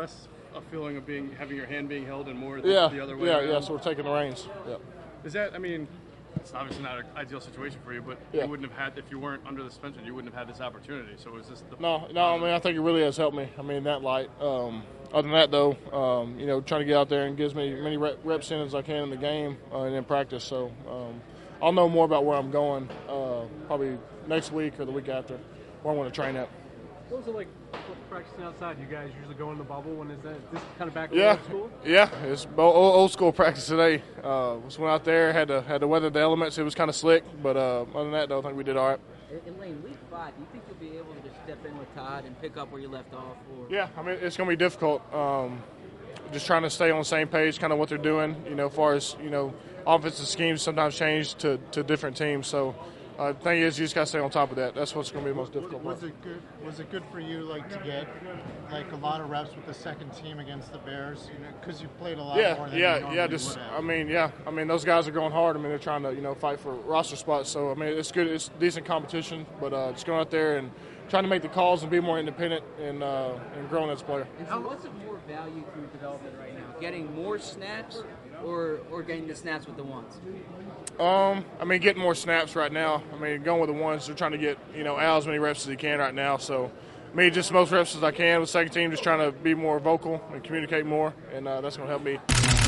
less a feeling of having your hand being held and more the other way around? Yeah, so we're taking the reins. Yeah. Is that, I mean, it's obviously not an ideal situation for you, but you wouldn't have had, if you weren't under the suspension, you wouldn't have had this opportunity. So is this the No, I mean, I think it really has helped me. I mean, that light. Other than that, though, trying to get out there and gives me many reps in as I can in the game and in practice. So I'll know more about where I'm going probably next week or the week after, where I want to train at. What was it like practicing outside? You guys usually go in the bubble. When is that? This kind of back to old school? Yeah, it's old school practice today. Just went out there, had to weather the elements. It was kind of slick, but other than that, though, I think we did all right. In Lane, week 5, do you think you'll be able to just step in with Todd and pick up where you left off? Or? Yeah, I mean, it's going to be difficult. Just trying to stay on the same page, kind of what they're doing. As far as offensive schemes sometimes change to different teams. So the thing is, you just got to stay on top of that. That's what's going to be the most difficult part. Was it good for you, to get a lot of reps with the second team against the Bears? Because you played a lot more than you normally would have. I mean, those guys are going hard. I mean, they're trying to fight for roster spots. So I mean, it's good. It's decent competition, but just going out there and trying to make the calls and be more independent and growing as a player. And so what's of more value to your development right now? Getting more snaps or getting the snaps with the ones? I mean, getting more snaps right now. I mean, going with the ones, they're trying to get, Al as many reps as he can right now. So, me, just most reps as I can with second team, just trying to be more vocal and communicate more, and that's going to help me.